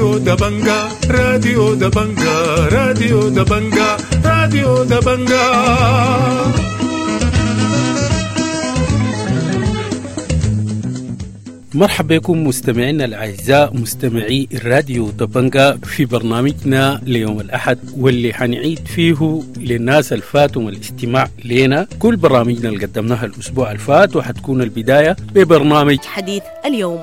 راديو دبنجا راديو دبنجا راديو دبنجا راديو دبنجا. مرحبا بكم مستمعينا الأعزاء مستمعي الراديو دبنجا في برنامجنا ليوم الأحد، واللي حنعيد فيه للناس الفاتهم الاستماع لنا كل برامجنا اللي قدمناها الأسبوع الفات، وحتكون البداية ببرنامج حديث اليوم.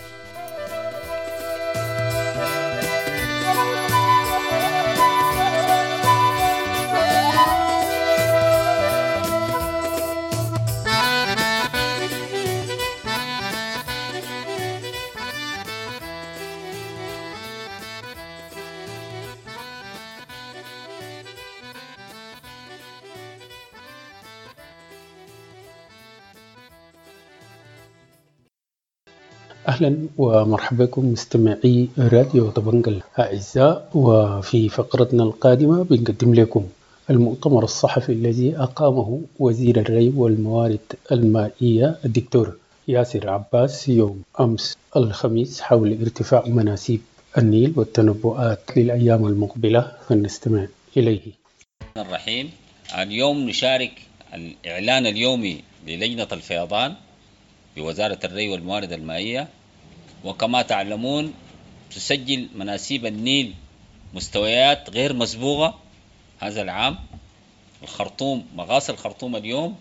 أهلا ومرحبا بكم مستمعي راديو دبنجا الأعزاء، وفي فقرتنا القادمة بنقدم لكم المؤتمر الصحفي الذي أقامه وزير الري والموارد المائية الدكتور ياسر عباس يوم أمس الخميس حول ارتفاع مناسيب النيل والتنبؤات للأيام المقبلة، فلنستمع إليه. الرحيم. اليوم نشارك الإعلان اليومي للجنة الفيضان بوزارة الري والموارد المائية. وكما تعلمون تسجل مناسيب النيل مستويات غير مسبوقة هذا العام. الخرطوم مغاص الخرطوم اليوم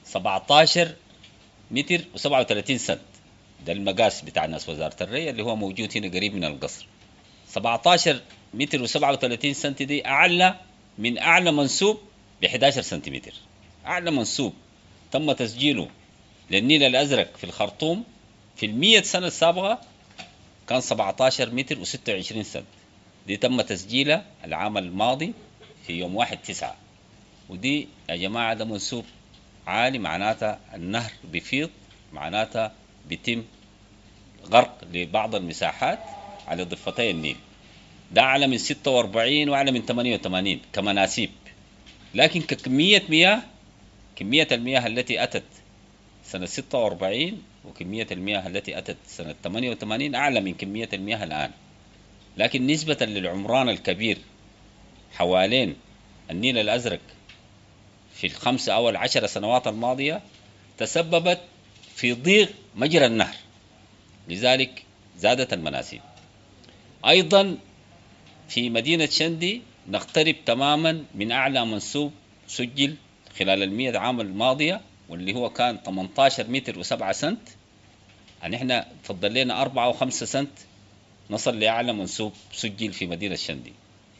17 متر و37 سنت، ده المقاس بتاع ناس وزارة الري اللي هو موجود هنا قريب من القصر. 17 متر و37 سنت دي أعلى من أعلى منسوب ب 11 سنتيمتر. أعلى منسوب تم تسجيله للنيل الأزرق في الخرطوم في 100 سنة السابقة كان 17 متر و26 سنت. دي تم تسجيلها العام الماضي في يوم 1/9. ودي يا جماعة ده منسوب عالي، معناتها النهر بيفيض، معناتها بيتم غرق لبعض المساحات على ضفتي النيل. ده أعلى من 46 وأعلى من 88 كمناسيب. لكن ككمية مياه، كمية المياه التي أتت سنة 46 وكمية المياه التي أتت سنة 88 أعلى من كمية المياه الآن. لكن نسبة للعمران الكبير حوالين النيل الأزرق في ال5 أو ال10 سنوات الماضية تسببت في ضيق مجرى النهر، لذلك زادت المناسيب. أيضا في مدينة شندي نقترب تماما من أعلى منسوب سجل خلال 100 عام الماضية، واللي هو كان 18 متر و7 سنت. يعني احنا فضل لنا 4 و5 سنت نصل لأعلى منسوب سجل في مدينة شندي.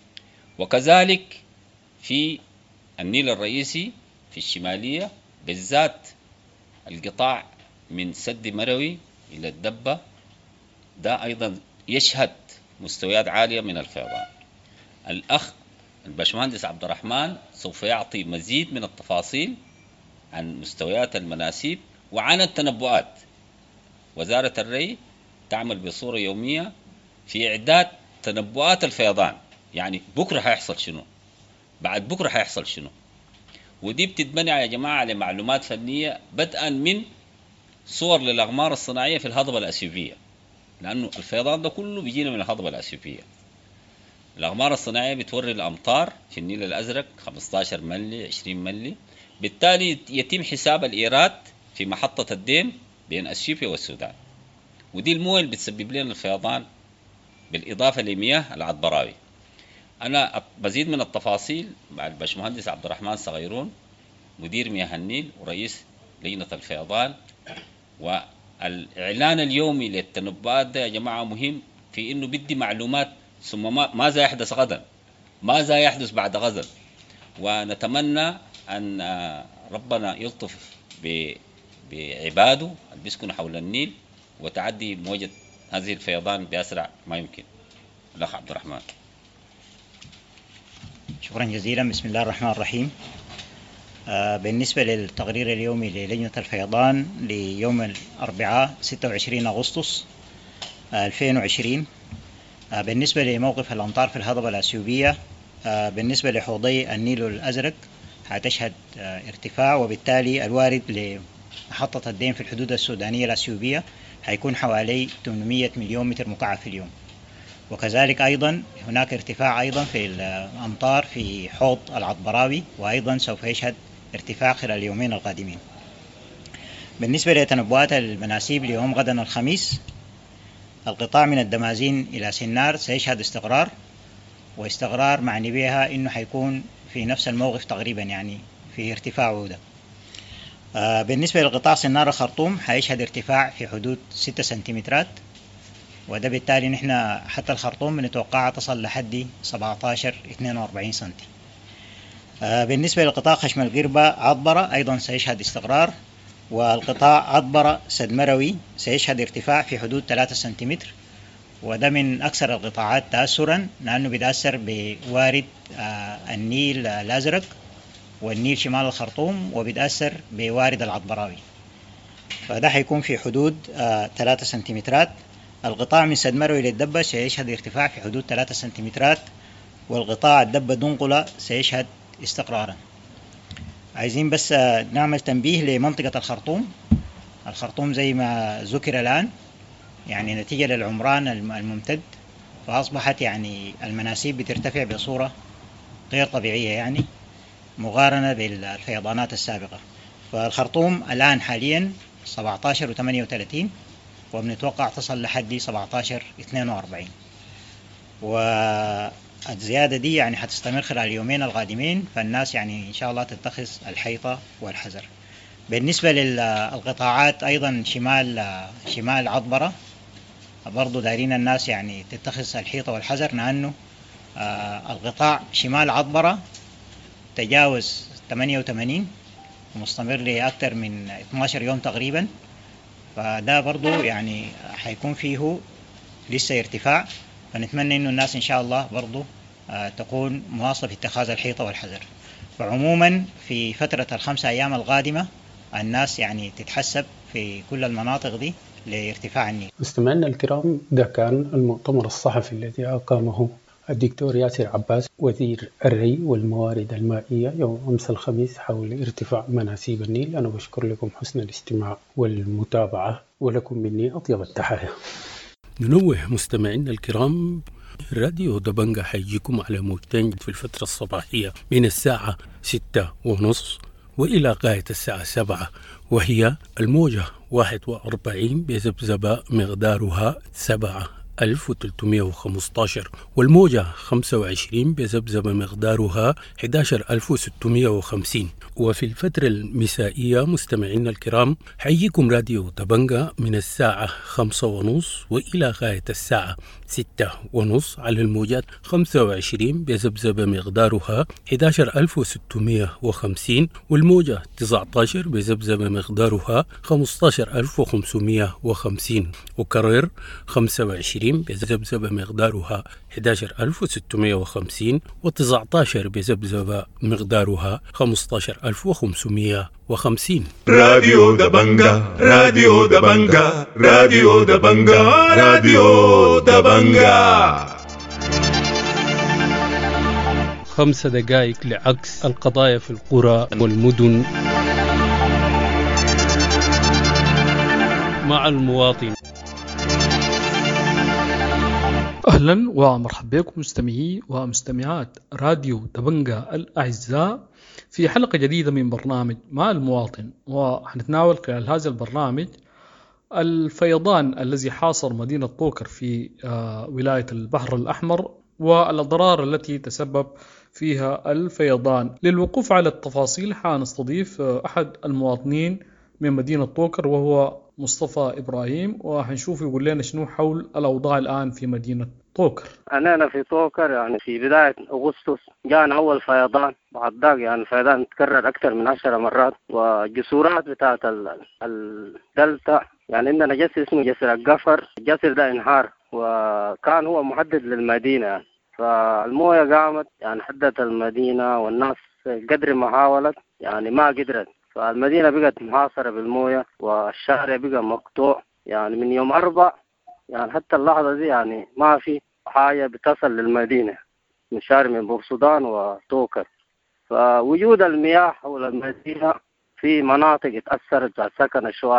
وكذلك في النيل الرئيسي في الشمالية، بالذات القطاع من سد مروي إلى الدبة، ده أيضا يشهد مستويات عالية من الفيضان. الأخ الباشمهندس عبد الرحمن سوف يعطي مزيد من التفاصيل عن مستويات المناسيب وعن التنبؤات. وزارة الري تعمل بصورة يومية في إعداد تنبؤات الفيضان، يعني بكرة هيحصل شنو، بعد بكرة هيحصل شنو. ودي بتتبني يا جماعة على معلومات فنية، بدءا من صور للأغمار الصناعية في الهضبة الأثيوبية، لأنه الفيضان ده كله بيجينا من الهضبة الأثيوبية. الأغمار الصناعية بتوري الأمطار في النيل الأزرق 15 ملي 20 ملي. بالتالي يتم حساب الإيراد في محطة الديم بين أثيوبيا والسودان، ودي المويه اللي بتسبب لنا الفيضان بالإضافة لمياه العطبراوي. أنا بزيد من التفاصيل مع الباشمهندس عبد الرحمن صغيرون مدير مياه النيل ورئيس لجنة الفيضان. والإعلان اليومي للتنبؤات ده يا جماعة مهم في إنه بدي معلومات ثم ماذا يحدث غدا، ماذا يحدث بعد غدا. ونتمنى أن ربنا يلطف بعباده اللي بيسكنوا حول النيل وتعدي موجة هذه الفيضان بأسرع ما يمكن. الأخ عبد الرحمن. شكرا جزيلا. بسم الله الرحمن الرحيم. بالنسبة للتقرير اليومي للجنة الفيضان ليوم الأربعاء 26 أغسطس 2020، بالنسبة لموقف الأمطار في الهضبة الأثيوبية، بالنسبة لحوضي النيل الأزرق هتشهد ارتفاع، وبالتالي الوارد لمحطة الدين في الحدود السودانية الأثيوبية هيكون حوالي 800 مليون متر مكعب في اليوم. وكذلك أيضا هناك ارتفاع أيضا في الأمطار في حوض العطبراوي، وأيضا سوف يشهد ارتفاع خلال اليومين القادمين. بالنسبة لتنبؤات المناسيب ليوم غدا الخميس، القطاع من الدمازين إلى سنار سيشهد استقرار، واستقرار معني بها إنه حيكون في نفس الموقف تقريبا، يعني في ارتفاع عودة. بالنسبة للقطاع سنار الخرطوم حيشهد ارتفاع في حدود 6 سنتيمترات، وده بالتالي نحن حتى الخرطوم بنتوقعها تصل لحد 17-42 سنتي. بالنسبة للقطاع خشم القربة عطبرة أيضا سيشهد استقرار، والقطاع عطبرة سدمروي سيشهد ارتفاع في حدود 3 سنتيمتر، وده من أكثر القطاعات تأثرا لأنه بيتأثر بوارد النيل الأزرق والنيل شمال الخرطوم، وبيتأثر بوارد العطبراوي، فده حيكون في حدود 3 سنتيمترات. القطاع من سدمروي للدبة سيشهد ارتفاع في حدود 3 سنتيمترات، والقطاع الدبة دنقلة سيشهد استقرارا. عايزين بس نعمل تنبيه لمنطقة الخرطوم زي ما ذكر الآن، يعني نتيجة للعمران الممتد، فأصبحت يعني المناسيب بترتفع بصورة غير طبيعية يعني مقارنة بالفيضانات السابقة. فالخرطوم الآن حاليا 17-38، وبنتوقع تصل لحد 17-42، والزيادة دي يعني حتستمر خلال اليومين القادمين، فالناس يعني إن شاء الله تتخذ الحيطة والحذر. بالنسبة للقطاعات أيضا شمال عطبرة برضو دايرين الناس يعني تتخذ الحيطة والحذر، لأنه القطاع شمال عطبرة تجاوز 88 ومستمر لأكثر من 12 يوم تقريبا، فده برضو يعني حيكون فيه لسه ارتفاع، فنتمنى إنه الناس إن شاء الله برضو تكون مواصلة في اتخاذ الحيطة والحذر. فعموما في فترة ال5 أيام القادمة الناس يعني تتحسب في كل المناطق دي لارتفاع النيل. مستمعينا الكرام، ده كان المؤتمر الصحفي الذي أقامه الدكتور ياسر عباس وزير الري والموارد المائية يوم أمس الخميس حول ارتفاع مناسيب النيل. أنا بشكر لكم حسن الاستماع والمتابعة، ولكم مني أطيب التحايا. ننوه مستمعينا الكرام، راديو دبنجة حيجيكم على موجتين في الفترة الصباحية من الساعة 6:30 وإلى غاية الساعة 7، وهي الموجة 41 بذبذبة مقدارها 7315، والموجة 25 بذبذبة مقدارها 11650. وفي الفترة المسائية مستمعينا الكرام حييكم راديو دبنجة من الساعة 5:30 وإلى غاية الساعة 6:30 على الموجات 25 بذبذبة مقدارها 11650، والموجة 19 بذبذبة مقدارها 15550، وكرر 25 بذبذبة مقدارها 11650 و19 بذبذبة مقدارها 15550. راديو دبنجة راديو دبنجة راديو دبنجة راديو دبنجة. 5 دقائق لعكس القضايا في القرى والمدن مع المواطن. أهلا ومرحبا بكم مستمعي ومستمعات راديو دبنجة الأعزاء في حلقة جديدة من برنامج مع المواطن، وحنتناول خلال هذا البرنامج الفيضان الذي حاصر مدينة طوكر في ولاية البحر الأحمر والأضرار التي تسبب فيها الفيضان. للوقوف على التفاصيل حنستضيف أحد المواطنين من مدينة طوكر وهو مصطفى إبراهيم، وحنشوف يقول لنا شنو حول الأوضاع الآن في مدينة طوكر. أنا في طوكر يعني في بداية أغسطس جاءنا أول فيضان، بعد ذاك يعني الفيضان تكرر أكثر من 10 مرات، والجسورات بتاعت الدلتا يعني عندنا جسر اسمه جسر القفر، الجسر ده انهار وكان هو محدد للمدينة يعني. فالموية قامت يعني حدت المدينة، والناس قدر ما حاولت يعني ما قدرت، فالمدينة بقت محاصرة بالموية والشارع بقى مقطوع يعني من يوم 4 يعني حتى اللحظة دي يعني ما في حاجة بتصل للمدينة من شارع من بورسودان وطوكر. فوجود المياه حول المدينة في مناطق اتأثرت بالسكن الشوائي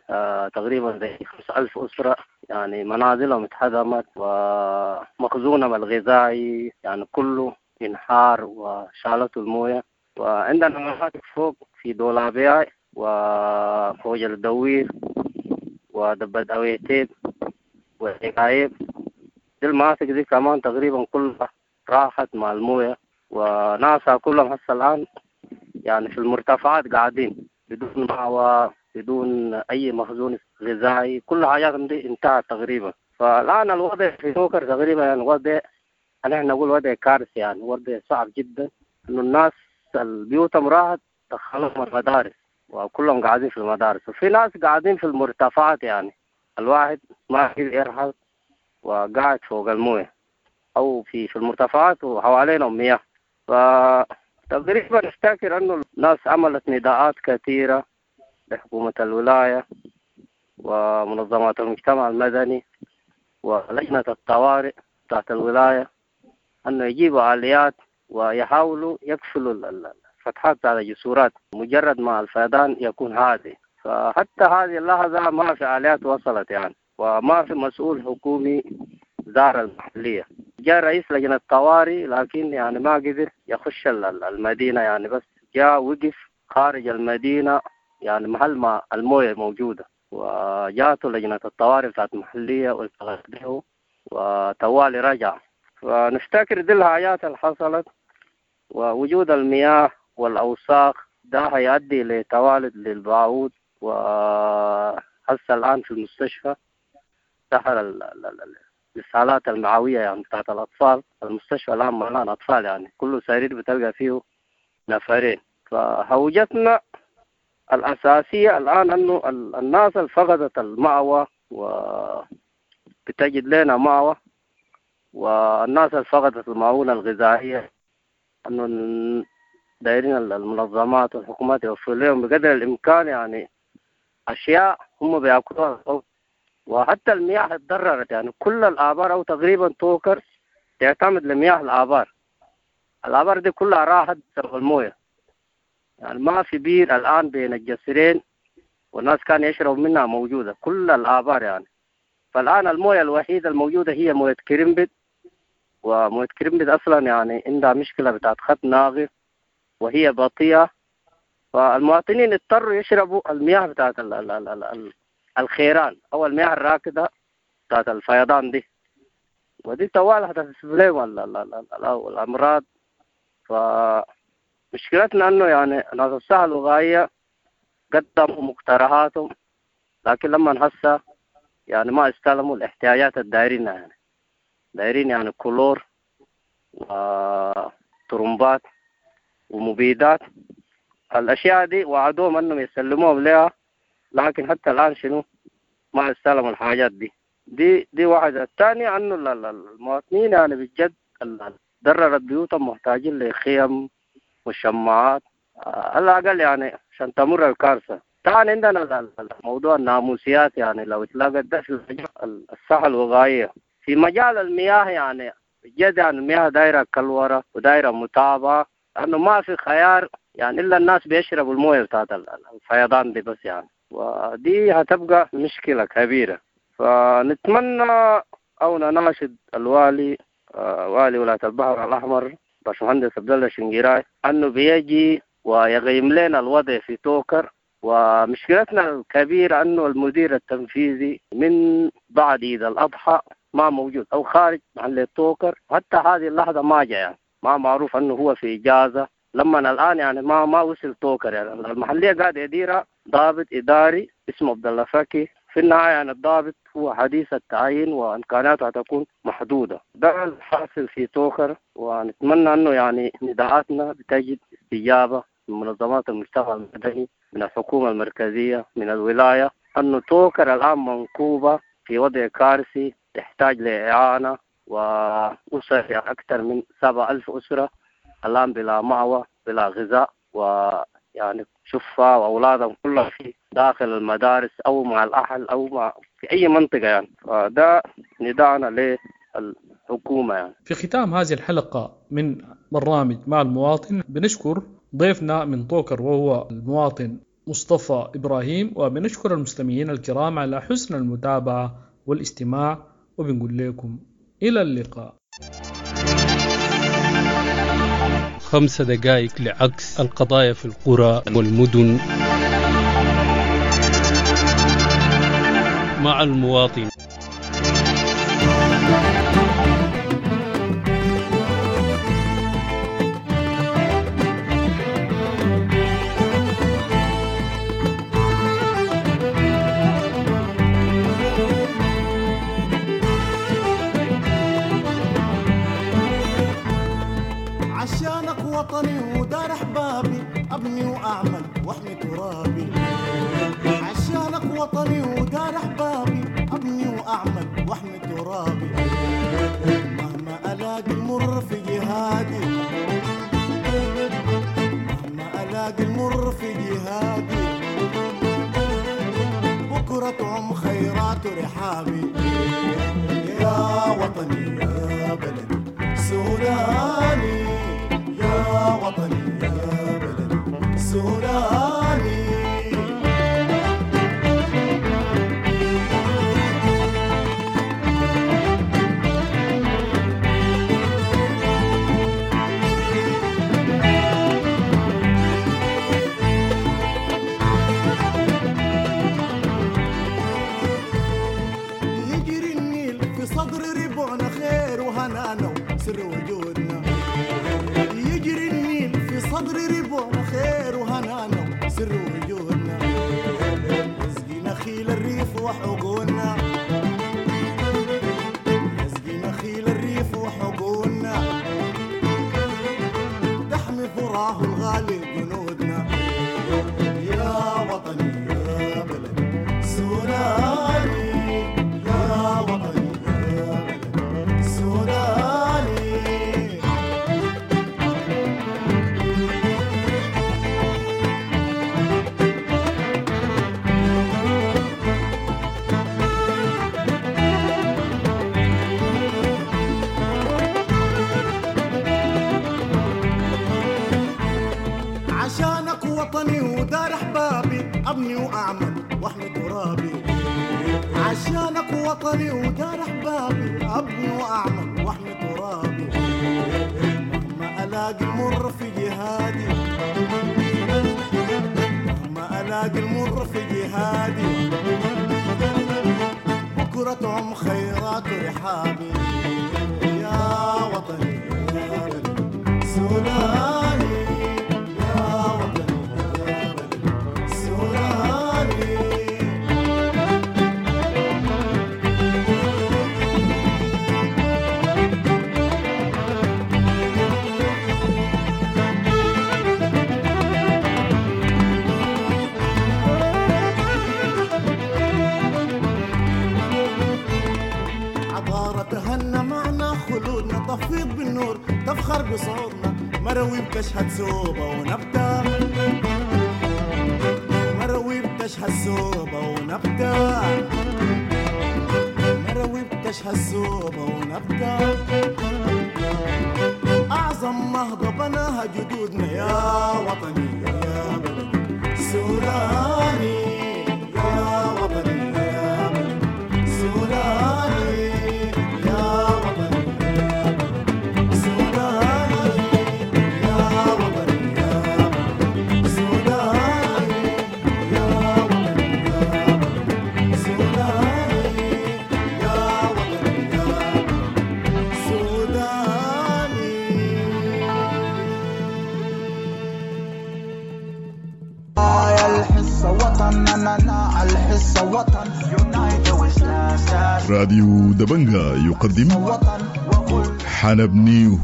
تقريبا زي 5,000 أسرة يعني منازلهم اتهدمت، ومخزونهم الغذائي يعني كله انحار وشالته الموية. وعندنا مناطق فوق في دولابياي وفوج الدوير ودبة أويتيب وإيكايب، دي المناطق دي كمان تقريبا كلها راحت مع الموية، وناسها كلهم هسه الآن يعني في المرتفعات قاعدين بدون مأوى بدون أي مخزون غذائي، كل حاجاتهم دي انتهت تقريبا. فالآن الوضع في توكر تقريبا يعني وضع نحن نقول وضع كارثي، يعني وضع صعب جدا، إنه الناس البيوتهم راحت دخلهم المدارس وكلهم قاعدين في المدارس، وفي ناس قاعدين في المرتفعات، يعني الواحد ما يقدر يرحل وقاعد فوق المويه أو في المرتفعات وحوالينهم مياه. فتقريبا افتكر أنه الناس عملت نداءات كثيرة لحكومة الولاية ومنظمات المجتمع المدني ولجنة الطوارئ بتاعت الولاية أنه يجيبوا آليات ويحاولوا يقفلوا الفتحات بتاعت الجسورات مجرد ما الفيضان يكون هادي. فحتى هذه اللحظة ما في آليات وصلت يعني، وما في مسؤول حكومي زار المحلية. جاء رئيس لجنة الطوارئ لكن يعني ما قدر يخش المدينة، يعني بس جاء وقف خارج المدينة يعني محل ما الموية موجودة، وجاءته لجنة الطوارئ بتاعت المحلية والتغت به وتوالي رجع. فنفتكر دي الحاجات اللي حصلت، ووجود المياه والأوساخ ده هيؤدي لتوالد للبعوض. وهسه الآن في المستشفى سهر الإسهالات المعوية يعني بتاعت الأطفال، المستشفى الآن ملان أطفال، يعني كل سرير بتلقى فيه نفرين. فهوجتنا الأساسية الآن أنه الناس اللي فقدت المأوى وبتجد لنا مأوى، والناس اللي فقدت المعونة الغذائية أنه دايرين المنظمات والحكومات يوفروا لهم بقدر الإمكان يعني أشياء هم بيأكلوها. وحتى المياه اتضررت، يعني كل الآبار أو تقريبا توكر تعتمد لمياه الآبار دي كلها راحت بسبب الموية، يعني ما في بير الآن بين الجسرين والناس كان يشربوا منها موجودة كل الآبار يعني. فالآن الموية الوحيدة الموجودة هي موية كريمبد، وموية كريمبد أصلا يعني عندها مشكلة بتاعت خط ناقص وهي بطيئة، فالمواطنين اضطروا يشربوا المياه بتاعت الخيران أو المياه الراكدة بتاعت الفيضان دي، ودي طوال هتسبب لهم الأمراض. فمشكلتنا أنه يعني ناس الصحة الوقائية قدموا مقترحاتهم، لكن لما هسه يعني ما استلموا الاحتياجات الدائرين، يعني دايرين يعني كلور وطرمبات ومبيدات. الأشياء دي وعدوهم أنهم يسلموهم لها، لكن حتى الآن شنو ما استلموا الحاجات دي واحدة. الثانية أنه المواطنين يعني بجد ضررت بيوتهم محتاجين لخيم وشماعات على الأقل يعني عشان تمر الكارثة. طبعا عندنا موضوع الناموسيات، يعني لو اتلاقت ده في الصحة الوقائية في مجال المياه، يعني بجد يعني المياه دايرة كالورة ودايرة متابعة، لأنه ما في خيار يعني إلا الناس بيشربوا الموية بتاعت الفيضان دي بس يعني، ودي هتبقى مشكلة كبيرة. فنتمنى أو نناشد الوالي والي ولاية البحر الأحمر باشمهندس عبد الله شنقيراي أنه بيجي ويقيم لنا الوضع في توكر. ومشكلتنا الكبيرة أنه المدير التنفيذي من بعد عيد الأضحى ما موجود أو خارج محل توكر، حتى هذه اللحظة ما جاء، يعني ما معروف أنه هو في إجازة. لما الآن يعني ما وصل توكر، يعني المحلية قاعد يديرها ضابط إداري اسمه عبد الله فكي. في النهاية يعني الضابط هو حديث التعيين وإمكاناته هتكون محدودة. ده الحاصل في توكر، ونتمنى أنه يعني نداءاتنا بتجد استجابة من منظمات المجتمع المدني، من الحكومة المركزية، من الولاية، أنه توكر الآن منكوبة في وضع كارثي تحتاج لإعانة، وأسر يعني أكثر من 7,000 أسرة الآن بلا مأوى بلا غذاء، ويعني شفا وأولادهم كلها في داخل المدارس أو مع الأهل أو مع في أي منطقة يعني. فده نداءنا للحكومة يعني. في ختام هذه الحلقة من برنامج مع المواطن بنشكر ضيفنا من توكر وهو المواطن مصطفى إبراهيم، وبنشكر المستمعين الكرام على حسن المتابعة والاستماع، وبنقول لكم إلى اللقاء. 5 دقائق لعكس القضايا في القرى والمدن مع المواطن. عشانك وطني ودار احبابي ابني واعمل واحمي ترابي. عشانك وطني ودار احبابي ابني واعمل واحمي ترابي. مهما الاقي المر في جهادي، مهما الاقي المر في جهادي، بكرة خيرات رحابي. يا وطني يا بلدي سوداني، يا وطني يا بلدي سوداني. يجري النيل في صدر ربعنا خير وهنانا وسر وجودنا. يجري النيل في صدر ربعنا خير وهنانا وسر وجودنا. يسقي نخيل الريف وحقولنا، يسقي نخيل الريف وحقولنا، تحمي فراه الغالي جنودنا. يا وطني يا بلدي سوداني، يا وطني يا بلدي سوداني. عشانك وطني ودار احبابي ابني واعمل واحمي ترابي. عشانك وطني ودار احبابي ابني واعمل واحمي ترابي. مهما الاقي المر في جهادي، مهما الاقي المر في جهادي، بكرة خيرات رحابي. يا وطني يا بلدي سوداني، يا وطني يا بلدي سوداني. عبارة تهنى معنا خلودنا، تفيض بالنور تفخر بصوتنا. مروي بتشهد سوبة ونبتة، مروي بتشهد سوبة ونبتة، مروي بتشهد سوبة ونبتة. أعظم نهضة بناها جدودنا. يا وطني يا بلدي سوداني، يا وطني يا بلدي سوداني، يا وطني يا بلدي سوداني، يا وطني يا بلدي سوداني، يا وطني يا بلدي سوداني، يا وطني يا بلدي سوداني. الحس وطن، أنا الحس وطن. راديو دبنجا يقدم حنبنيه.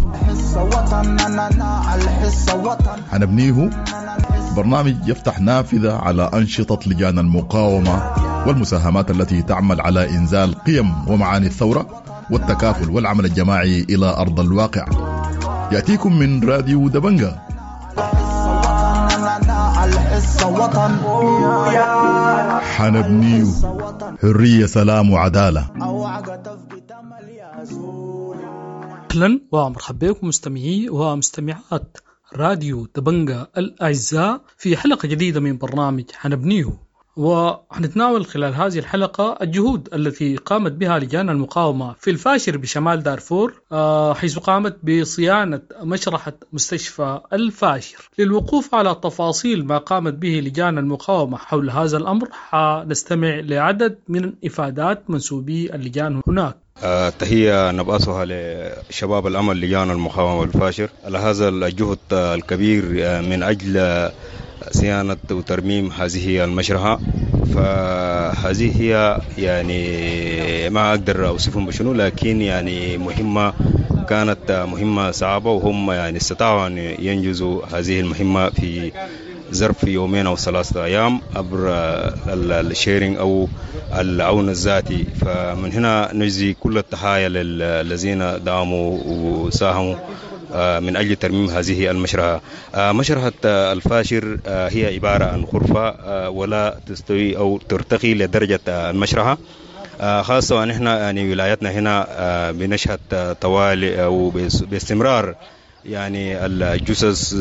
حنبنيه برنامج يفتح نافذة على أنشطة لجان المقاومة والمساهمات التي تعمل على إنزال قيم ومعاني الثورة والتكافل والعمل الجماعي إلى أرض الواقع. يأتيكم من راديو دبنجا. حنبنيه حرية سلام وعدالة. أهلا ومرحبا بكم مستمعي ومستمعات راديو تبنجا الأعزاء في حلقة جديدة من برنامج حنبنيه، وحنتناول خلال هذه الحلقة الجهود التي قامت بها لجان المقاومة في الفاشر بشمال دارفور، حيث قامت بصيانة مشرحة مستشفى الفاشر. للوقوف على تفاصيل ما قامت به لجان المقاومة حول هذا الأمر حنستمع لعدد من إفادات منسوبي اللجان هناك. تحية نبأسها لشباب الأمل لجان المقاومة والفاشر على هذا الجهد الكبير من أجل صيانة وترميم هذه المشرحة. فهذه هي يعني ما أقدر أوصفهم بشنو، لكن يعني مهمة كانت مهمة صعبة، وهم يعني استطاعوا أن ينجزوا هذه المهمة في ظرف يومين أو 3 أيام عبر الشيرينج أو العون الذاتي. فمن هنا نجزي كل التحايا للذين دعموا وساهموا من أجل ترميم هذه المشرحة. مشرحة الفاشر هي عبارة عن غرفة ولا تستوي أو ترتقي لدرجة المشرحة، خاصة ونحن يعني ولايتنا هنا بنشهد طوالي أو باستمرار يعني الجثث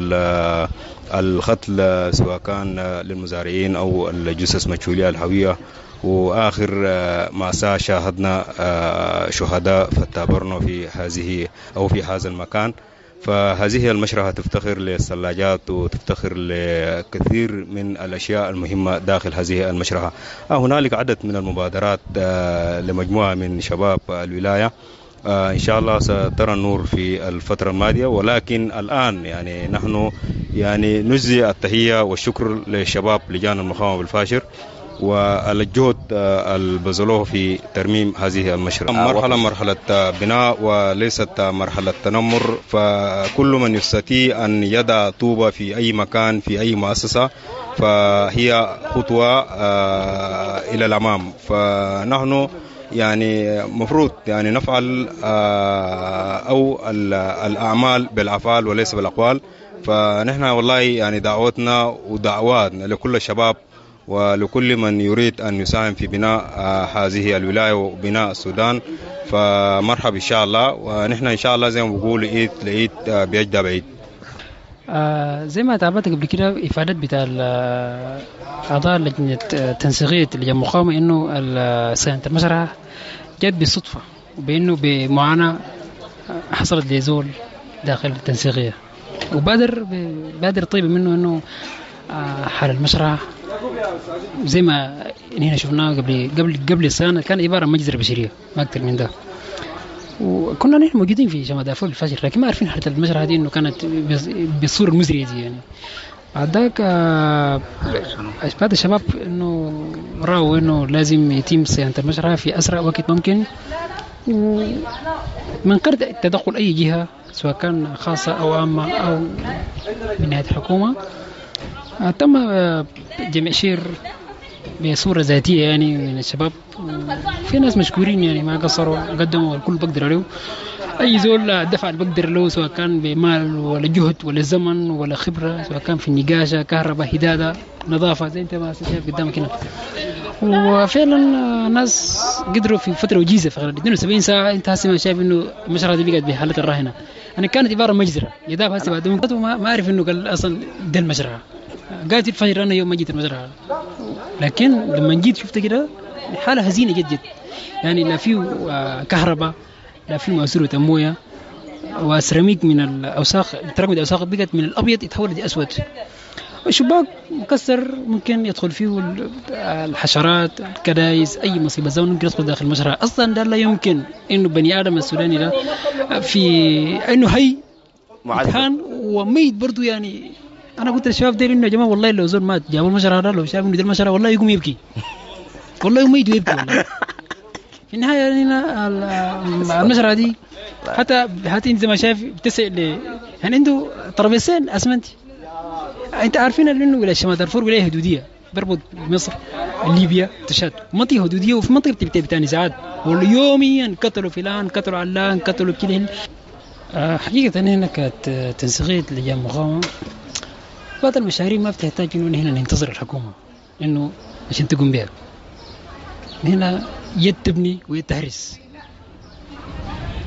والقتل سواء كان للمزارعين أو الجثث مجهولي الهوية، وآخر مأساة شاهدنا شهداء فتابرنا في هذه أو في هذا المكان. فهذه المشرحة تفتخر للثلاجات وتفتخر لكثير من الأشياء المهمة داخل هذه المشرحة. هنالك عدد من المبادرات لمجموعة من شباب الولاية إن شاء الله سترى النور في الفترة الماضية، ولكن الآن يعني نحن يعني نجزي التحية والشكر للشباب لجان المقاومة بالفاشر والجهد البذلوه في ترميم هذه المشروع. مرحلة بناء وليست مرحلة تنمر، فكل من يستطيع أن يضع طوبة في أي مكان في أي مؤسسة فهي خطوة إلى الأمام. فنحن يعني مفروض يعني نفعل أو الأعمال بالأفعال وليس بالأقوال. فنحن والله يعني دعوتنا ودعواتنا لكل الشباب ولكل من يريد أن يساهم في بناء هذه الولاية وبناء السودان، فمرحبا إن شاء الله. ونحن إن شاء الله زي ما بقول عيد لعيد بيجدى بعيد. زي ما تعبت قبل كده إفادات بتاع أعضاء لجنة تنسيقية لجنة المقاومة إنه صيانة المشرحة جت بالصدفة، وبإنه بمعاناة حصلت لزول داخل التنسيقية، وبادر طيب منه إنه حال المشرحة زي ما هنا شفناه قبل الصيانة كان عبارة عن مجزرة بشرية ما أكثر من ده. وكنا نحن موجودين في شمال دارفور الفاشر، لكن ما عارفين حالة المشرحة دي إنه كانت بالصورة المزرية دي. يعني بعد ذاك بعد الشباب إنه رأوا إنه لازم يتم صيانة المشرحة في أسرع وقت ممكن، من غير تدخل أي جهة سواء كان خاصة أو عامة أو من ناحية الحكومة. تم جمع شير بصورة ذاتية يعني من الشباب، في ناس مشكورين يعني ما قصروا قدموا الكل بقدر له، أي زول دفع بقدر له سواء كان بمال ولا جهد ولا زمن ولا خبرة، سواء كان في النقاشة كهرباء هدادة نظافة زي انت ما شايف قدامك هنا. وفعلا ناس قدروا في فترة وجيزة في 72 ساعة. انت هسه ما شايف انه المشرحة دي بقت بحالة الراهنة. أنا كانت عبارة مجزرة يداب هسه بعد ما أعرف إنه قال أصلا ده المشرحة قاعد الفجر أنا يوم ما جيت المشرحة، لكن لما جيت شفت كده حالة هزينة جد يعني لا فيه كهرباء لا فيه ماسورة موية وسيراميك من الأوساخ، تراكم الأوساخ بقت من الأبيض يتحول لأسود، الشباك مكسر ممكن يدخل فيه الحشرات الكدايس أي مصيبة زون ممكن يدخل داخل المشرحة. أصلا ده لا يمكن إنه بني آدم السوداني ده في إنه هي متهان وميت برضو. يعني أنا قلت للشباب دير إنه يا جماعة والله لو زول مات جابوا المشرحة ده لو شاف إنه ده المشرحة والله يقوم يبكي، والله يقوم يبكي والله. في النهاية يعني المشرحة دي حتى زي ما شايف بتسأل يعني عنده طرابيزتين أسمنتي. أنت عارفين إنه ولاية شمال دارفور ولاية حدودية بربط مصر ليبيا تشاد، منطقة حدودية وفي منطقة بتاع نزاعات، واليوميا قتلوا فلان قتلوا علان قتلوا كده. حقيقة هنا كانت تنسيقية لجان المقاومة بعض المشاريع ما بتحتاج إنه هنا ننتظر الحكومة إنه عشان تقوم بها. هنا يد تبني ويد تهرس.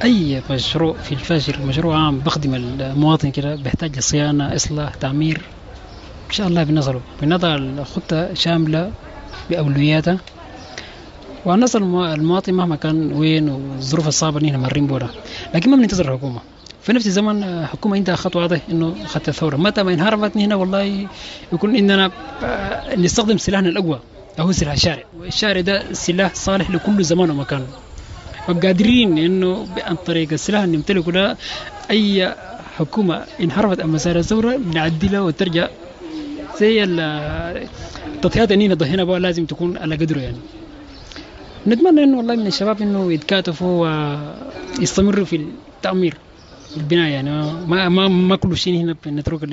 أي مشروع في الفاشر مشروع عام بخدم المواطن كده بيحتاج لصيانة إصلاح تعمير إن شاء الله بنضع الخطة شاملة بأولوياتها ونصل المواطن مهما كان وين والظروف الصعبة اللي احنا مارين بها، لكن ما بننتظر الحكومة. في نفس الزمن الحكومة عندها خط واضح إنه خط الثورة متى ما انهارت هنا والله يكون عندنا نستخدم سلاحنا الأقوى هو سلاح الشارع، والشارع ده سلاح صالح لكل زمان ومكان، وقادرين إنه عن طريق السلاح اللي نمتلكه ده أي حكومة انحرفت عن مسار الثورة بنعدلها وترجع زي التضحيات اللي نضحينا بها لازم تكون على قدره يعني. نتمنى إنه والله من الشباب إنه يتكاتفوا ويستمروا في التعمير البناء يعني ما كل شيء هنا نترك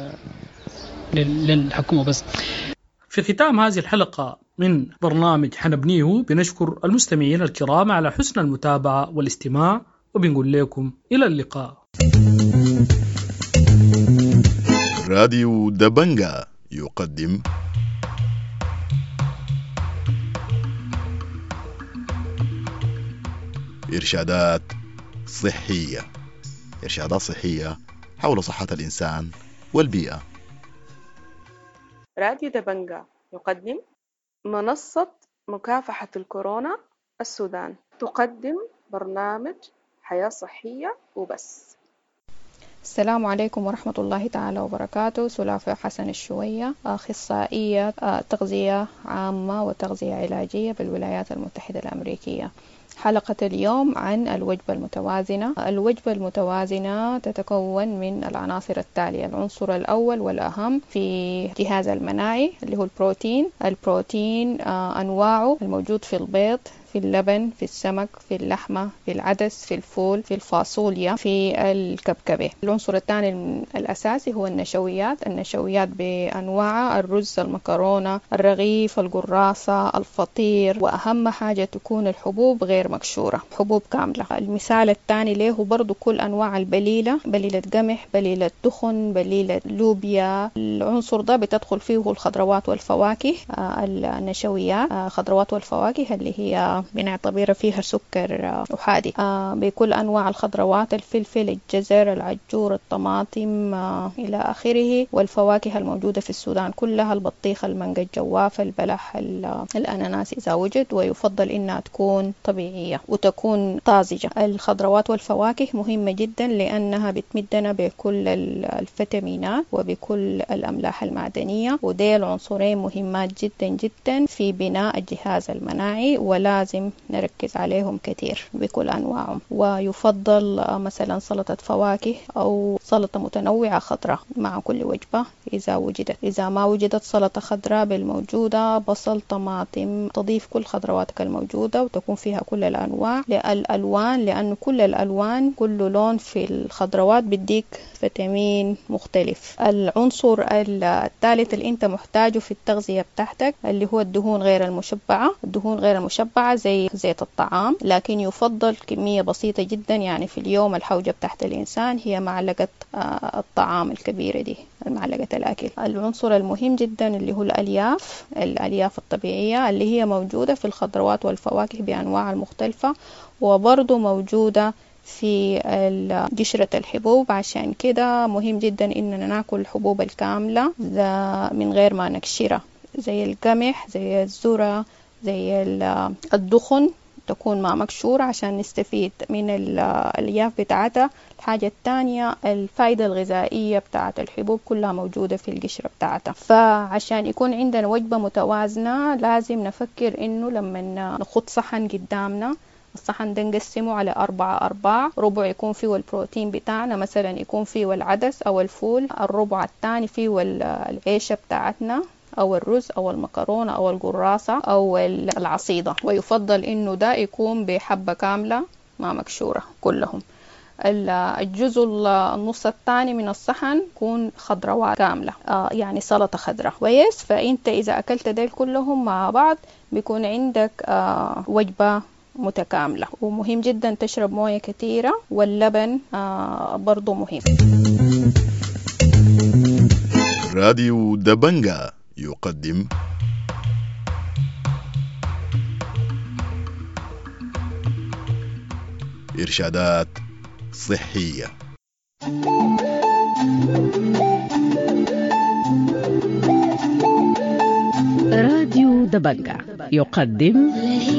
للحكومة بس. في ختام هذه الحلقة من برنامج حنبنيه بنشكر المستمعين الكرام على حسن المتابعة والاستماع، وبنقول لكم إلى اللقاء. راديو دبنجا يقدم إرشادات صحية حول صحة الإنسان والبيئة. راديو دبنجا يقدم منصة مكافحة الكورونا السودان، تقدم برنامج حياة صحية وبس. السلام عليكم ورحمة الله تعالى وبركاته. سلافة حسن الشوية، أخصائية تغذية عامة وتغذية علاجية بالولايات المتحدة الأمريكية. حلقة اليوم عن الوجبة المتوازنة. الوجبة المتوازنة تتكون من العناصر التالية: العنصر الأول والأهم في الجهاز المناعي اللي هو البروتين أنواعه الموجود في البيض، في اللبن، في السمك، في اللحمة، في العدس، في الفول، في الفاصوليا، في الكبكبة. العنصر الثاني الأساسي هو النشويات بأنواعها: الرز، المكرونة، الرغيف، القراصة، الفطير، وأهم حاجة تكون الحبوب غير مكشورة، حبوب كاملة. المثال الثاني له برضو كل أنواع البليلة، بليلة قمح، بليلة دخن، بليلة لوبيا. العنصر ده بتدخل فيه الخضروات والفواكه، النشويات، خضروات والفواكه اللي هي بنعتبر فيها سكر أحادي، بكل أنواع الخضروات: الفلفل، الجزر، العجور، الطماطم إلى آخره. والفواكه الموجودة في السودان كلها: البطيخ، المانجا، الجوافة، البلح، الأناناس إذا وجد، ويفضل إنها تكون طبيعية وتكون طازجة. الخضروات والفواكه مهمة جدا لأنها بتمدنا بكل الفيتامينات وبكل الأملاح المعدنية، وديل عنصرين مهمات جدا جدا في بناء الجهاز المناعي، ولازم نركز عليهم كثير بكل أنواعهم. ويفضل مثلا سلطة فواكه أو سلطة متنوعة خضراء مع كل وجبة إذا وجدت. إذا ما وجدت سلطة خضراء بالموجودة: بصل، طماطم، تضيف كل خضرواتك الموجودة وتكون فيها كل الأنواع. الألوان، لأن كل الألوان، كل لون في الخضروات بديك فيتامين مختلف. العنصر الثالث اللي انت محتاجه في التغذية بتاعتك اللي هو الدهون غير المشبعة. الدهون غير المشبعة زي زيت الطعام، لكن يفضل كمية بسيطة جدا، يعني في اليوم الحوجة بتاعت الإنسان هي معلقة الطعام الكبيرة دي، معلقة الأكل. العنصر المهم جدا اللي هو الألياف الطبيعية اللي هي موجودة في الخضروات والفواكه بأنواع المختلفة، وبرضو موجودة في قشرة الحبوب. عشان كده مهم جدا إننا ناكل الحبوب الكاملة من غير ما نكشرها، زي القمح، زي الذرة، زي الدخن تكون ما مكشورة عشان نستفيد من الألياف بتاعتها. الحاجة الثانية الفائدة الغذائية بتاعت الحبوب كلها موجودة في القشرة بتاعتها. فعشان يكون عندنا وجبة متوازنة لازم نفكر إنه لما نخط صحن قدامنا، الصحن ده نقسمه على 4 ربع يكون فيه البروتين بتاعنا، مثلا يكون فيه العدس أو الفول، الربع الثاني فيه العيشة بتاعتنا أو الرز أو المكرونة أو القراصة أو العصيدة، ويفضل إنه ده يكون بحبة كاملة ما مكشورة كلهم. الجزء النص الثاني من الصحن يكون خضروات كاملة، يعني سلطة خضراء كويس. فأنت إذا أكلت ديل كلهم مع بعض بيكون عندك وجبة متكاملة. ومهم جدا تشرب موية كثيرة، واللبن برضو مهم. راديو دبنجا يقدم إرشادات صحية. راديو دبنجة يقدم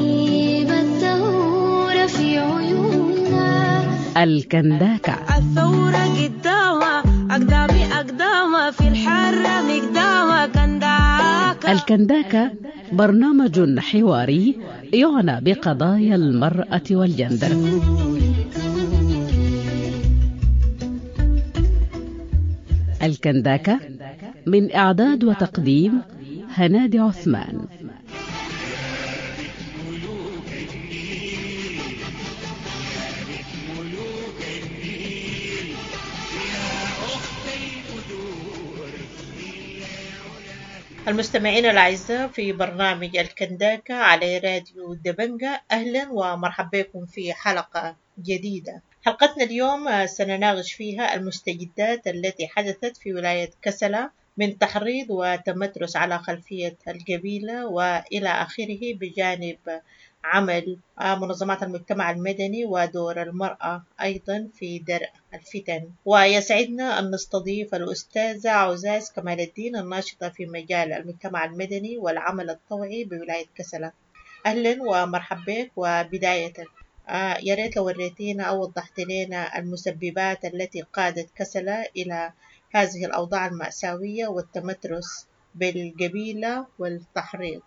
الكنداكة. الثورة قدامها أقدامها في الحرة مقدامها كنداكة. الكنداكة برنامج حواري يعنى بقضايا المرأة والجندر. الكنداكة من إعداد وتقديم هنادي عثمان. المستمعين الأعزاء في برنامج الكنداكة على راديو دبنجة، أهلا ومرحبا بكم في حلقة جديدة. حلقتنا اليوم سنناقش فيها المستجدات التي حدثت في ولاية كسلا من تحريض وتمترس على خلفية القبيلة وإلى آخره، بجانب عمل منظمات المجتمع المدني ودور المرأة أيضا في درء الفتن. ويسعدنا أن نستضيف الأستاذة عزاز كمال الدين، الناشطة في مجال المجتمع المدني والعمل الطوعي بولاية كسلا. أهلا ومرحبا بك. وبداية يا ريت لو وريتينا أو وضحت لنا المسببات التي قادت كسلا إلى هذه الأوضاع المأساوية والتمترس بالقبيلة والتحريض.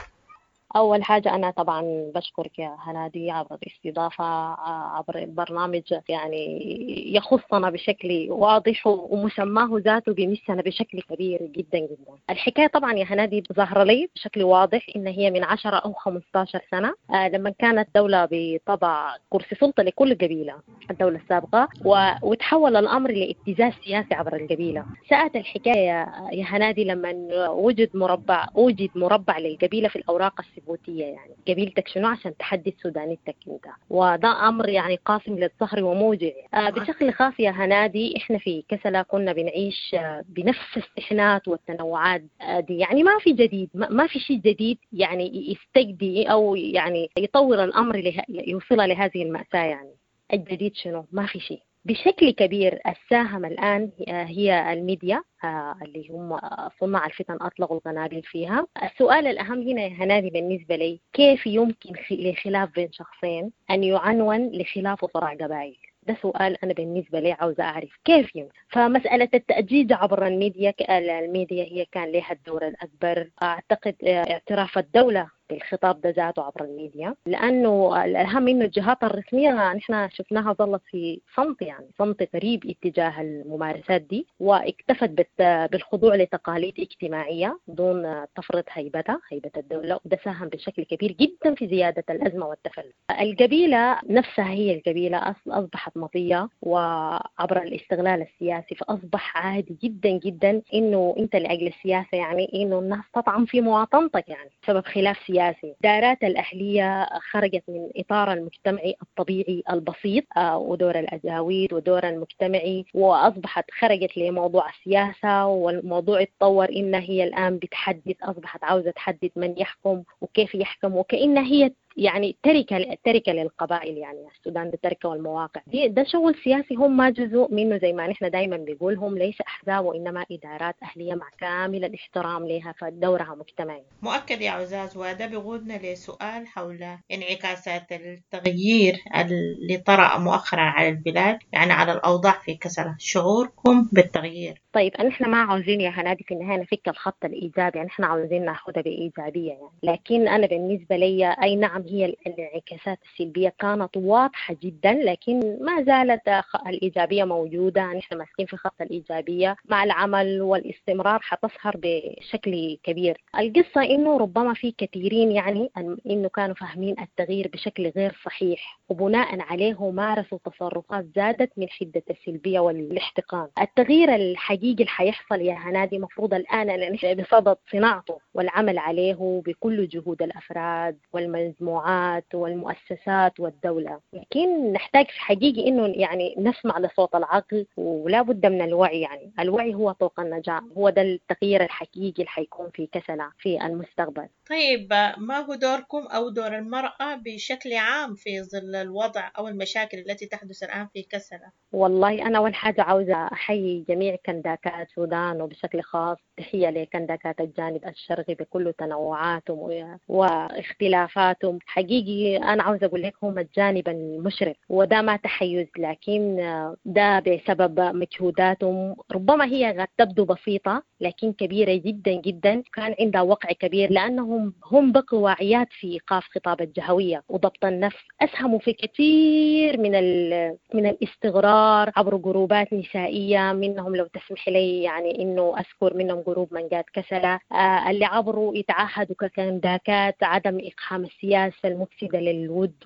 أول حاجة أنا طبعا بشكرك يا هنادي عبر الاستضافة عبر برنامج يعني يخصنا بشكل واضح ومسماه ذاته بيمسنا بشكل كبير جدا جدا. الحكاية طبعا يا هنادي ظهر لي بشكل واضح إن هي من 10 أو 15 سنة لما كانت دولة بطبع كرسي سلطة لكل قبيلة الدولة السابقة، وتحول الأمر لابتزاز سياسي عبر القبيلة. ساءت الحكاية يا هنادي لما وجد مربع للقبيلة في الأوراق الثبوتية، يعني قبيلتك شنو عشان تحدد سودانيتك انت، وده امر يعني قاسم للظهر وموجع. بشكل خاص يا هنادي احنا في كسلا كنا بنعيش بنفس السحنات والتنوعات دي، يعني ما في جديد، ما في شيء جديد يعني يستجدي او يعني يطور الامر يوصل لهذه المأساة. يعني الجديد شنو؟ ما في شيء. بشكل كبير الساهم الآن هي الميديا اللي هم صناع الفتن أطلقوا القنابل فيها. السؤال الأهم هنا يا هنادي بالنسبة لي، كيف يمكن لخلاف بين شخصين أن يعنون لخلاف وصراع قبائل؟ ده سؤال أنا بالنسبة لي عاوزة أعرف كيف يمكن. فمسألة التأجيج عبر الميديا هي كان لها الدور الأكبر. أعتقد اعتراف الدولة بالخطاب ده ذاته عبر الميديا، لأنه الأهم إنه الجهات الرسمية نحن شفناها ظلت في صمت، يعني صمت قريب اتجاه الممارسات دي، واكتفت بالخضوع لتقاليد اجتماعية دون تفرض هيبة الدولة، وده ساهم بشكل كبير جدا في زيادة الأزمة والتفلت. القبيلة نفسها هي القبيلة أصبحت مطية وعبر الاستغلال السياسي، فأصبح عادي جدا جدا إنه أنت لأجل السياسة يعني إنه الناس تطعن في مواطنتك يعني بسبب خلاف سياسي. دارات الأهلية خرجت من إطار المجتمعي الطبيعي البسيط ودور الأجاويد ودور المجتمعي، وأصبحت خرجت لموضوع السياسة، والموضوع اتطور إن هي الآن بتحدد، أصبحت عاوزة تحدد من يحكم وكيف يحكم، وكأن هي يعني تركة للقبائل، يعني السودان ده تركة والمواقع ده شغل سياسي هم ما جزء منه، زي ما نحن دايما بنقول هم ليس أحزاب وإنما إدارات أهلية مع كامل الاحترام لها فدورها مجتمعي. مؤكد يا عزاز، وده بيقودنا لسؤال حول انعكاسات التغيير اللي طرأ مؤخرا على البلاد، يعني على الأوضاع في كسلا. شعوركم بالتغيير؟ طيب نحن ما عاوزين يا هنادي في النهاية نفك الخط الإيجابي، يعني نحن عاوزين ناخدها بإيجابية يعني. لكن أنا بالنسبة لي أي نعم هي الانعكاسات السلبية كانت واضحة جدا، لكن ما زالت الإيجابية موجودة. نحن ماسكين في خط الإيجابية، مع العمل والاستمرار حتظهر بشكل كبير. القصة إنه ربما في كثيرين يعني إنه كانوا فاهمين التغيير بشكل غير صحيح، وبناء عليه مارسوا تصرفات زادت من حدة السلبية والاحتقان. التغيير الحقيقي اللي حيحصل يا هنادي مفروض الآن نحن بصدد صناعته والعمل عليه بكل جهود الأفراد والمجموعات التنوعات والمؤسسات والدولة، لكن نحتاج في حقيقي إنه يعني نسمع لصوت العقل، ولا بد من الوعي. يعني الوعي هو طوق النجاة، هو ده التغيير الحقيقي اللي حيكون في كسلة في المستقبل. طيب، ما هو دوركم أو دور المرأة بشكل عام في ظل الوضع أو المشاكل التي تحدث الآن في كسلة؟ والله أنا أول حاجة عاوزة أحيي جميع كنداكات السودان، وبشكل خاص تحية لكنداكات الجانب الشرقي بكل تنوعاتهم واختلافاتهم. حقيقي أنا عاوزة أقول لك هم الجانب المشرق، وده ما تحيز، لكن ده بسبب مجهوداتهم. ربما هي قد تبدو بسيطة لكن كبيرة جدا جدا، كان عندها وقع كبير، لأنهم بقوا واعيات في إيقاف خطاب الجهوية وضبط النفس. أسهموا في كثير من الاستغرار عبر جروبات نسائية، منهم لو تسمح لي يعني إنه أذكر منهم جروب من جات كسلة، اللي عبروا يتعهدوا ككنداكات عدم إقحام السياسة المفسدة للود